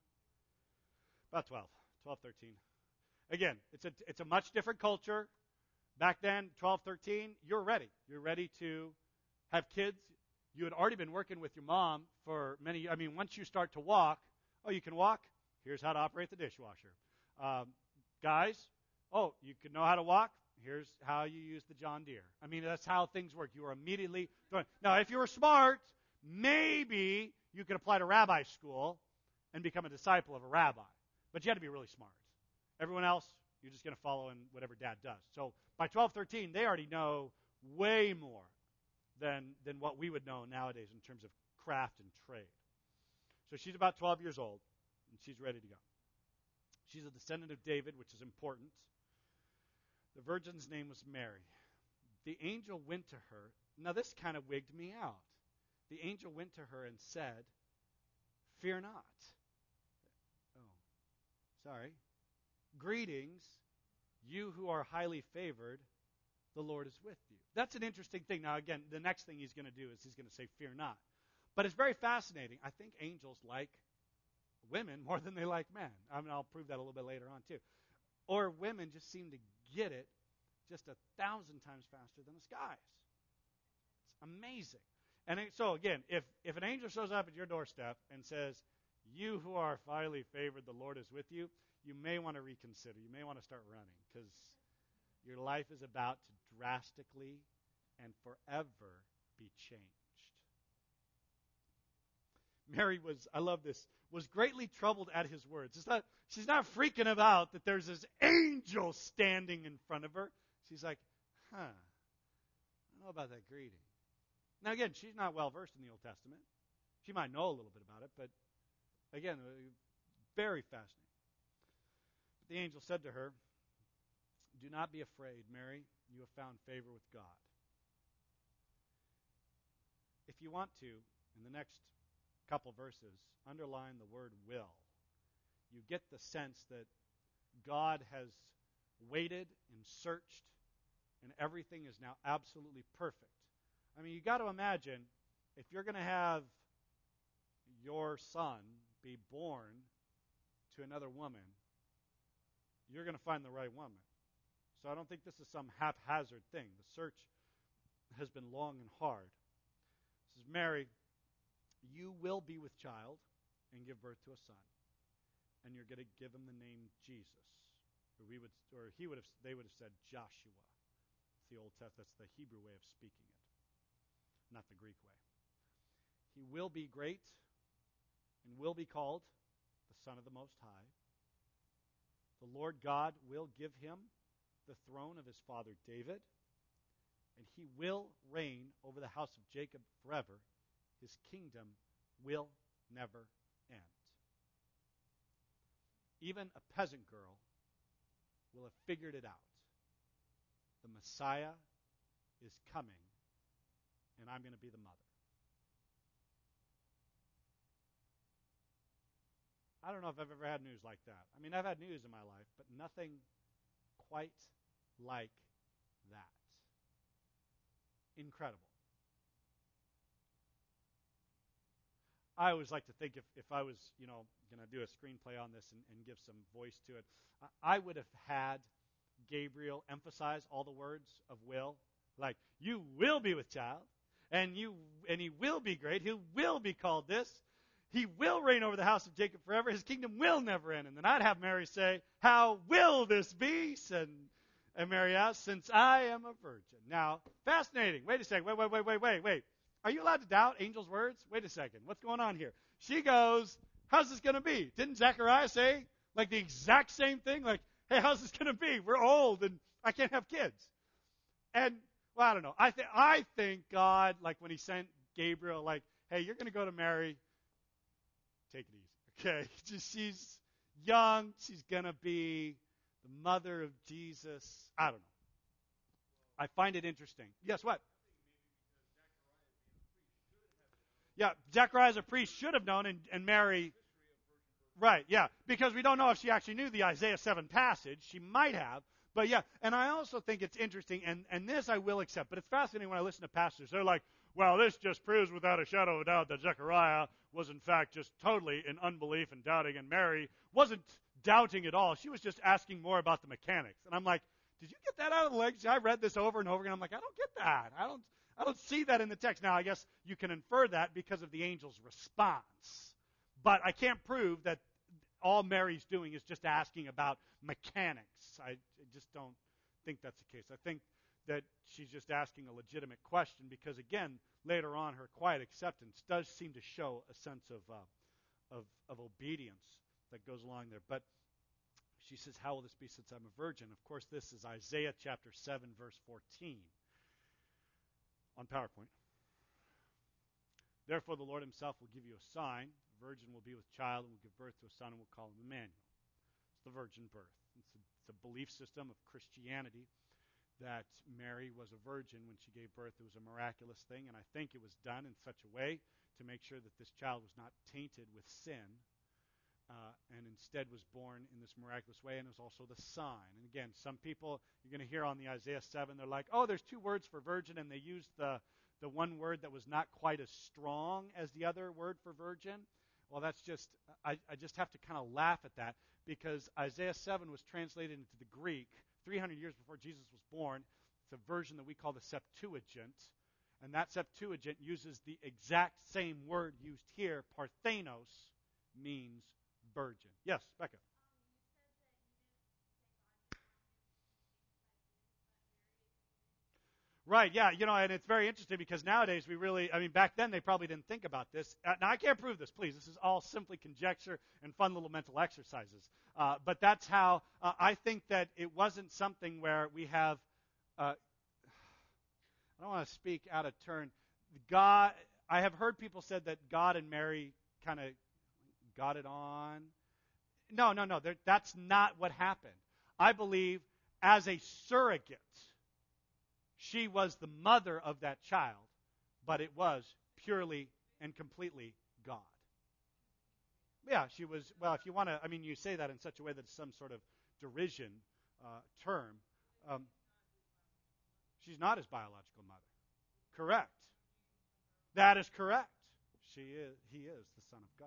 About twelve. twelve, thirteen. Again, it's a, it's a much different culture. Back then, twelve, thirteen, you're ready. You're ready to have kids. You had already been working with your mom for many years. I mean, once you start to walk, oh, you can walk? Here's how to operate the dishwasher. Um, guys, oh, you can know how to walk? Here's how you use the John Deere. I mean, that's how things work. You are immediately going. Now, if you were smart, maybe you could apply to rabbi school and become a disciple of a rabbi. But you had to be really smart. Everyone else, you're just going to follow in whatever dad does. So by twelve, thirteen, they already know way more than, than what we would know nowadays in terms of craft and trade. So she's about twelve years old, and she's ready to go. She's a descendant of David, which is important. The virgin's name was Mary. The angel went to her. Now this kind of wigged me out. The angel went to her and said, "Fear not." Oh, sorry. "Greetings, you who are highly favored, the Lord is with you." That's an interesting thing. Now again, the next thing he's going to do is he's going to say, "Fear not." But it's very fascinating. I think angels like women more than they like men. I mean, I'll prove that a little bit later on too. Or women just seem to get it just a thousand times faster than the skies. It's amazing. And it, so again, if, if an angel shows up at your doorstep and says, "You who are highly favored, the Lord is with you," you may want to reconsider. You may want to start running, because your life is about to drastically and forever be changed. Mary was, I love this, was greatly troubled at his words. It's not, she's not freaking about that there's this angel standing in front of her. She's like, huh, I don't know about that greeting. Now again, she's not well versed in the Old Testament. She might know a little bit about it, but again, very fascinating. But the angel said to her, "Do not be afraid, Mary. You have found favor with God." If you want to, in the next couple verses, underline the word "will." You get the sense that God has waited and searched, and everything is now absolutely perfect. I mean, you got to imagine, if you're going to have your son be born to another woman, you're going to find the right woman. So I don't think this is some haphazard thing. The search has been long and hard. This is Mary. You will be with child and give birth to a son, and you're going to give him the name Jesus. Or we would, or he would have, they would have said Joshua. It's the Old Testament. That's the Hebrew way of speaking it, not the Greek way. He will be great and will be called the Son of the Most High. The Lord God will give him the throne of his father David, and he will reign over the house of Jacob forever. His kingdom will never end. Even a peasant girl will have figured it out. The Messiah is coming, and I'm going to be the mother. I don't know if I've ever had news like that. I mean, I've had news in my life, but nothing quite like that. Incredible. I always like to think if, if I was, you know, going to do a screenplay on this and, and give some voice to it, I, I would have had Gabriel emphasize all the words of will. Like, you will be with child, and you and he will be great. He will be called this. He will reign over the house of Jacob forever. His kingdom will never end. And then I'd have Mary say, "How will this be?" And, and Mary asked, "Since I am a virgin." Now, fascinating. Wait a second. Wait, wait, wait, wait, wait, wait. Are you allowed to doubt angels' words? Wait a second. What's going on here? She goes, "How's this going to be?" Didn't Zechariah say like the exact same thing? Like, "Hey, how's this going to be? We're old and I can't have kids." And, well, I don't know. I, th- I think God, like when he sent Gabriel, like, "Hey, you're going to go to Mary. Take it easy, okay? Just, she's young. She's going to be the mother of Jesus." I don't know. I find it interesting. Yes, what? Yeah, Zechariah as a priest should have known, and, and Mary, right, yeah, because we don't know if she actually knew the Isaiah seven passage. She might have, but yeah, and I also think it's interesting, and, and this I will accept, but it's fascinating when I listen to pastors. They're like, "Well, this just proves without a shadow of a doubt that Zechariah was in fact just totally in unbelief and doubting, and Mary wasn't doubting at all. She was just asking more about the mechanics." And I'm like, did you get that out of the legs? I read this over and over again. I'm like, I don't get that. I don't I don't see that in the text. Now, I guess you can infer that because of the angel's response. But I can't prove that all Mary's doing is just asking about mechanics. I just don't think that's the case. I think that she's just asking a legitimate question, because again, later on, her quiet acceptance does seem to show a sense of uh, of, of obedience that goes along there. But she says, how will this be since I'm a virgin? Of course, this is Isaiah chapter seven, verse fourteen on PowerPoint. Therefore, the Lord himself will give you a sign. A virgin will be with child and will give birth to a son and will call him Emmanuel. It's the virgin birth. It's a, it's a belief system of Christianity that Mary was a virgin when she gave birth. It was a miraculous thing, and I think it was done in such a way to make sure that this child was not tainted with sin, uh, and instead was born in this miraculous way, and it was also the sign. And again, some people, you're going to hear on the Isaiah seven, they're like, oh, there's two words for virgin, and they used the, the one word that was not quite as strong as the other word for virgin. Well, that's just, I, I just have to kind of laugh at that, because Isaiah seven was translated into the Greek three hundred years before Jesus was born. It's a version that we call the Septuagint. And that Septuagint uses the exact same word used here. Parthenos means virgin. Yes, Becca. Right, yeah, you know, and it's very interesting because nowadays we really, I mean, back then they probably didn't think about this. Uh, now, I can't prove this, please. This is all simply conjecture and fun little mental exercises. Uh, but that's how, uh, I think that it wasn't something where we have, uh, I don't want to speak out of turn. God, I have heard people said that God and Mary kind of got it on. No, no, no, that's not what happened. I believe as a surrogate, she was the mother of that child, but it was purely and completely God. Yeah, she was, well, if you want to, I mean, you say that in such a way that it's some sort of derision uh, term. Um, she's not his biological mother. Correct. That is correct. She is, he is the Son of God.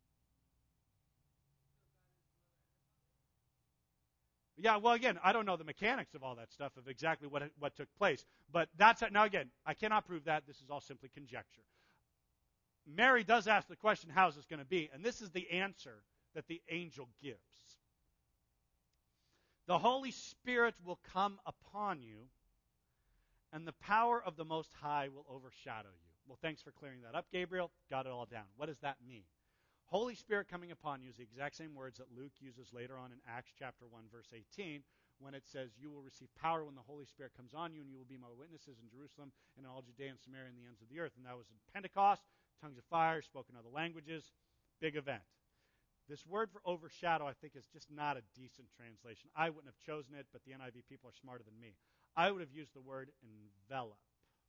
Yeah, well, again, I don't know the mechanics of all that stuff, of exactly what what took place. But that's, now again, I cannot prove that. This is all simply conjecture. Mary does ask the question, how is this going to be? And this is the answer that the angel gives. The Holy Spirit will come upon you, and the power of the Most High will overshadow you. Well, thanks for clearing that up, Gabriel. Got it all down. What does that mean? Holy Spirit coming upon you is the exact same words that Luke uses later on in Acts chapter one, verse eighteen, when it says, you will receive power when the Holy Spirit comes on you, and you will be my witnesses in Jerusalem and in all Judea and Samaria and the ends of the earth. And that was in Pentecost, tongues of fire, spoken other languages, big event. This word for overshadow, I think, is just not a decent translation. I wouldn't have chosen it, but the N I V people are smarter than me. I would have used the word envelop.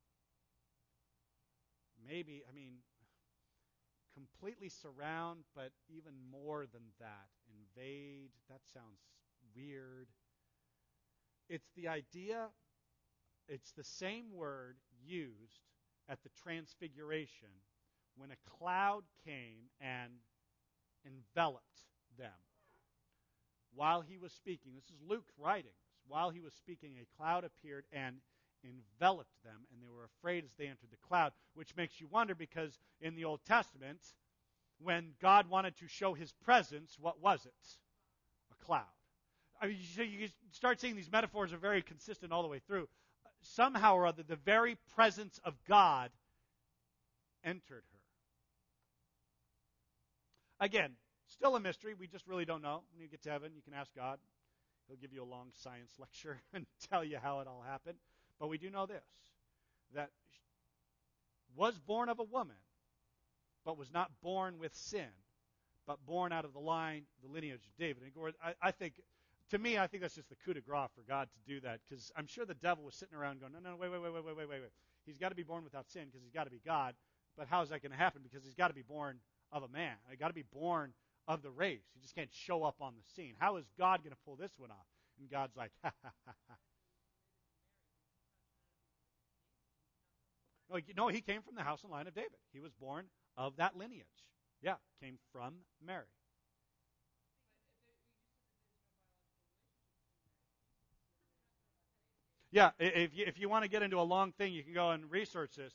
Maybe, I mean, completely surround, but even more than that. Invade, that sounds weird. It's the idea, it's the same word used at the Transfiguration when a cloud came and enveloped them. While he was speaking, this is Luke writing this, while he was speaking, a cloud appeared and enveloped them, and they were afraid as they entered the cloud, which makes you wonder, because in the Old Testament, when God wanted to show his presence, what was it? A cloud. I mean, so you start seeing these metaphors are very consistent all the way through. Somehow or other, the very presence of God entered her. Again, still a mystery. We just really don't know. When you get to heaven, you can ask God. He'll give you a long science lecture and tell you how it all happened. But we do know this, that was born of a woman, but was not born with sin, but born out of the line, the lineage of David. And I, I think, to me, I think that's just the coup de grace for God to do that, because I'm sure the devil was sitting around going, no, no, wait, wait, wait, wait, wait, wait, wait, wait. He's got to be born without sin because he's got to be God. But how is that going to happen? Because he's got to be born of a man. He's got to be born of the race. He just can't show up on the scene. How is God going to pull this one off? And God's like, ha, ha, ha, ha. No, he came from the house and line of David. He was born of that lineage. Yeah, came from Mary. Yeah, if you, if you want to get into a long thing, you can go and research this.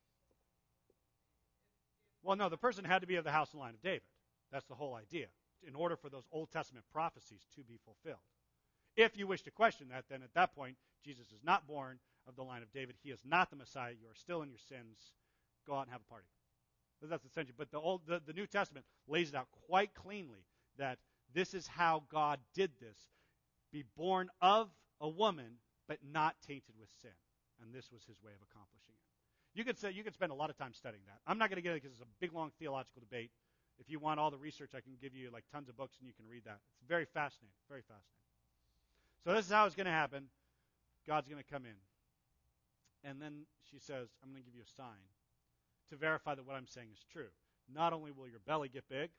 Well, no, the person had to be of the house and line of David. That's the whole idea, in order for those Old Testament prophecies to be fulfilled. If you wish to question that, then at that point, Jesus is not born of the line of David. He is not the Messiah. You are still in your sins. Go out and have a party. That's essential. But the old, the, the New Testament lays it out quite cleanly that this is how God did this. Be born of a woman, but not tainted with sin. And this was his way of accomplishing it. You could say you could spend a lot of time studying that. I'm not going to get it because it's a big, long theological debate. If you want all the research, I can give you like tons of books and you can read that. It's very fascinating, very fascinating. So this is how it's going to happen. God's going to come in. And then she says, I'm going to give you a sign to verify that what I'm saying is true. Not only will your belly get big,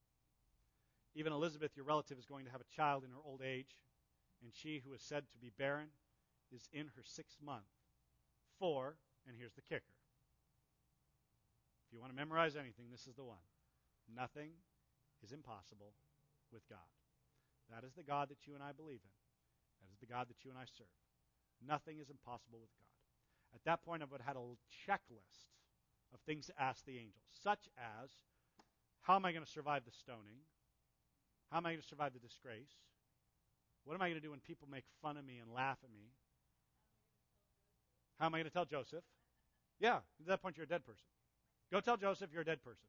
even Elizabeth, your relative, is going to have a child in her old age, and she who is said to be barren is in her sixth month. For, and here's the kicker. If you want to memorize anything, this is the one. Nothing is impossible with God. That is the God that you and I believe in. That is the God that you and I serve. Nothing is impossible with God. At that point, I would have had a checklist of things to ask the angels, such as, how am I going to survive the stoning? How am I going to survive the disgrace? What am I going to do when people make fun of me and laugh at me? How am I going to tell Joseph? Yeah, at that point, you're a dead person. Go tell Joseph you're a dead person.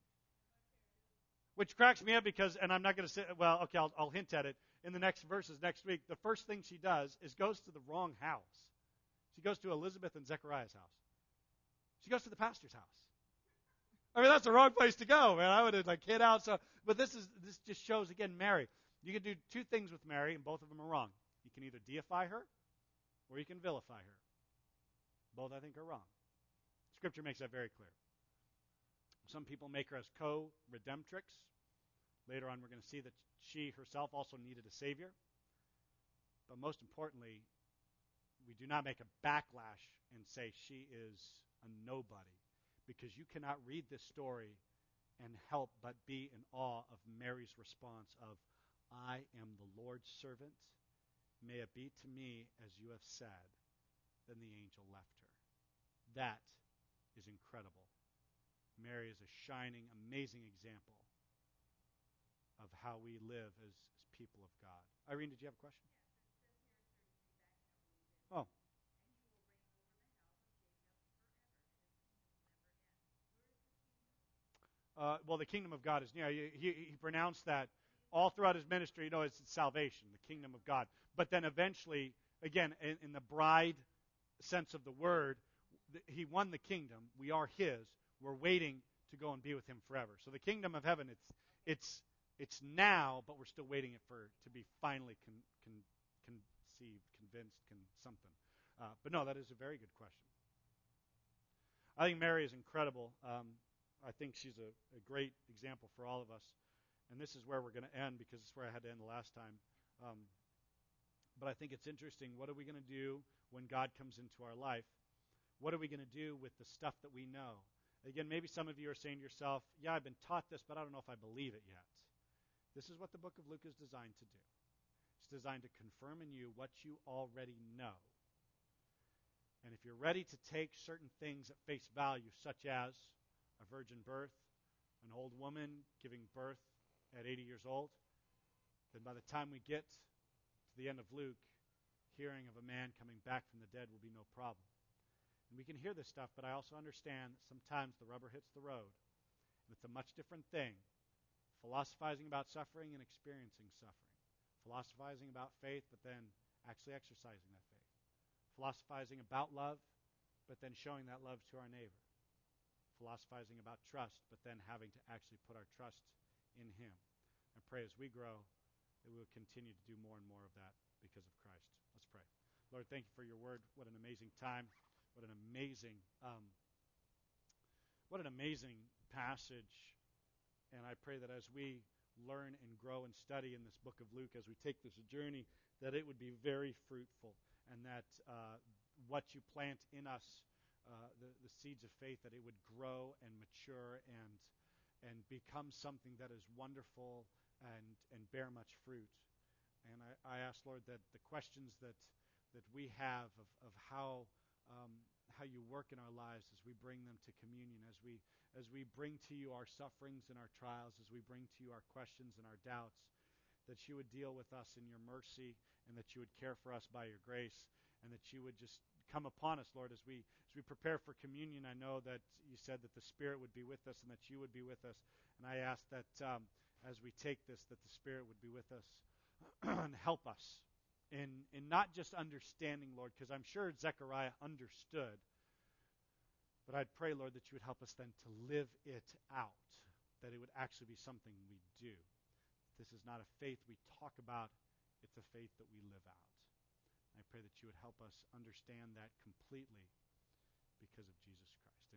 Which cracks me up because, and I'm not going to say, well, okay, I'll, I'll hint at it. In the next verses next week, the first thing she does is goes to the wrong house. She goes to Elizabeth and Zechariah's house. She goes to the pastor's house. I mean, that's the wrong place to go, man. I would have like hid out. So, but this is this just shows again Mary. You can do two things with Mary, and both of them are wrong. You can either deify her, or you can vilify her. Both, I think, are wrong. Scripture makes that very clear. Some people make her as co-redemptrix. Later on, we're going to see that she herself also needed a Savior. But most importantly, we do not make a backlash and say she is a nobody. Because you cannot read this story and help but be in awe of Mary's response of, I am the Lord's servant. May it be to me as you have said. Then the angel left her. That is incredible. Mary is a shining, amazing example of how we live as, as people of God. Irene, did you have a question? Oh. Uh, well, the kingdom of God is near. He, he, he pronounced that all throughout his ministry. You know, it's salvation, the kingdom of God. But then eventually, again, in, in the bride sense of the word, the, he won the kingdom. We are his. We're waiting to go and be with him forever. So the kingdom of heaven, it's it's it's now, but we're still waiting it for to be finally con, con, conceived, convinced, con, something. Uh, but no, that is a very good question. I think Mary is incredible. Um, I think she's a, a great example for all of us. And this is where we're going to end because it's where I had to end the last time. Um, but I think it's interesting. What are we going to do when God comes into our life? What are we going to do with the stuff that we know? Again, maybe some of you are saying to yourself, yeah, I've been taught this, but I don't know if I believe it yet. This is what the book of Luke is designed to do. It's designed to confirm in you what you already know. And if you're ready to take certain things at face value, such as a virgin birth, an old woman giving birth at eighty years old, then by the time we get to the end of Luke, hearing of a man coming back from the dead will be no problem. And we can hear this stuff, but I also understand that sometimes the rubber hits the road. And it's a much different thing. Philosophizing about suffering and experiencing suffering. Philosophizing about faith, but then actually exercising that faith. Philosophizing about love, but then showing that love to our neighbor. Philosophizing about trust, but then having to actually put our trust in him. I pray as we grow that we will continue to do more and more of that because of Christ. Let's pray. Lord, thank you for your word. What an amazing time. What an amazing, um, what an amazing passage. And I pray that as we learn and grow and study in this book of Luke, as we take this journey, that it would be very fruitful, and that uh, what you plant in us, uh, the, the seeds of faith, that it would grow and mature and and become something that is wonderful and and bear much fruit. And I, I ask, Lord, that the questions that that we have of, of how um, how you work in our lives as we bring them to communion, as we as we bring to you our sufferings and our trials, as we bring to you our questions and our doubts, that you would deal with us in your mercy, and that you would care for us by your grace, and that you would just come upon us, Lord, as we as we prepare for communion. I know that you said that the Spirit would be with us and that you would be with us. And I ask that um, as we take this, that the Spirit would be with us and help us in, in not just understanding, Lord, because I'm sure Zechariah understood, but I'd pray, Lord, that you would help us then to live it out, that it would actually be something we do. This is not a faith we talk about, it's a faith that we live out. I pray that you would help us understand that completely because of Jesus Christ.